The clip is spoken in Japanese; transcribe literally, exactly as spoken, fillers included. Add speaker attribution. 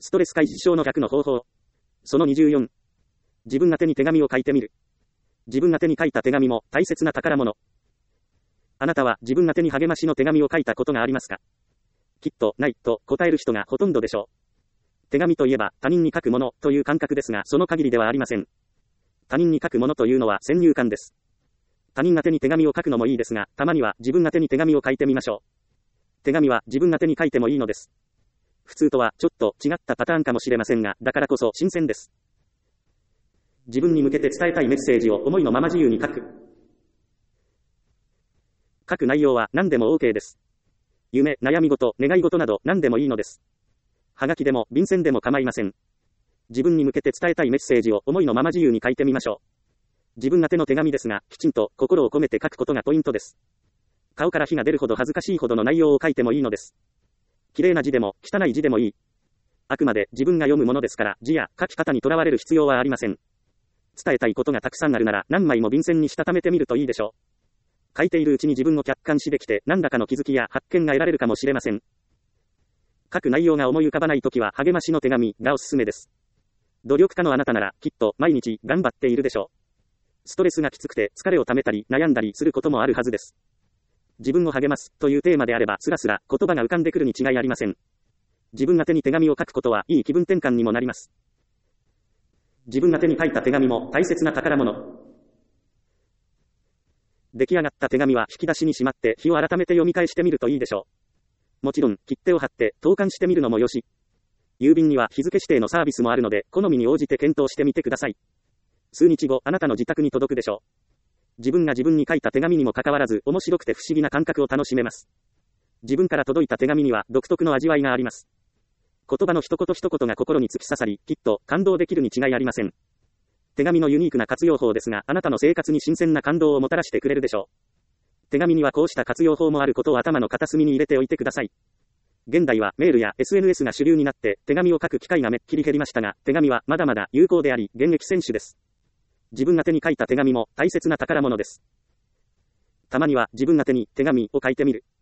Speaker 1: ストレス解消の逆の方法。そのにじゅうよん。自分宛てに手紙を書いてみる。自分宛てに書いた手紙も大切な宝物。あなたは自分宛てに励ましの手紙を書いたことがありますか？きっとないと答える人がほとんどでしょう。手紙といえば他人に書くものという感覚ですが、その限りではありません。他人に書くものというのは先入観です。他人宛てに手紙を書くのもいいですが、たまには自分宛てに手紙を書いてみましょう。手紙は自分宛てに書いてもいいのです。普通とはちょっと違ったパターンかもしれませんが、だからこそ新鮮です。自分に向けて伝えたいメッセージを思いのまま自由に書く。書く内容は何でも OK です。夢、悩み事、願い事など何でもいいのです。はがきでも便箋でも構いません。自分に向けて伝えたいメッセージを思いのまま自由に書いてみましょう。自分宛ての手紙ですが、きちんと心を込めて書くことがポイントです。顔から火が出るほど恥ずかしいほどの内容を書いてもいいのです。綺麗な字でも汚い字でもいい。あくまで自分が読むものですから、字や書き方にとらわれる必要はありません。伝えたいことがたくさんあるなら、何枚も便箋にしたためてみるといいでしょう。書いているうちに自分を客観視できて、何らかの気づきや発見が得られるかもしれません。書く内容が思い浮かばないときは、励ましの手紙がおすすめです。努力家のあなたなら、きっと毎日頑張っているでしょう。ストレスがきつくて疲れをためたり悩んだりすることもあるはずです。自分を励ますというテーマであれば、スラスラ言葉が浮かんでくるに違いありません。自分宛てに手紙を書くことはいい気分転換にもなります。自分宛てに書いた手紙も大切な宝物。出来上がった手紙は引き出しにしまって日を改めて読み返してみるといいでしょう。もちろん切手を貼って投函してみるのもよし。郵便には日付指定のサービスもあるので、好みに応じて検討してみてください。数日後、あなたの自宅に届くでしょう。自分が自分に書いた手紙にもかかわらず、面白くて不思議な感覚を楽しめます。自分から届いた手紙には独特の味わいがあります。言葉の一言一言が心に突き刺さり、きっと感動できるに違いありません。手紙のユニークな活用法ですが、あなたの生活に新鮮な感動をもたらしてくれるでしょう。手紙にはこうした活用法もあることを頭の片隅に入れておいてください。現代はメールや エスエヌエス が主流になって手紙を書く機会がめっきり減りましたが、手紙はまだまだ有効であり、現役選手です。自分宛てに書いた手紙も大切な宝物です。たまには自分宛てに手紙を書いてみる。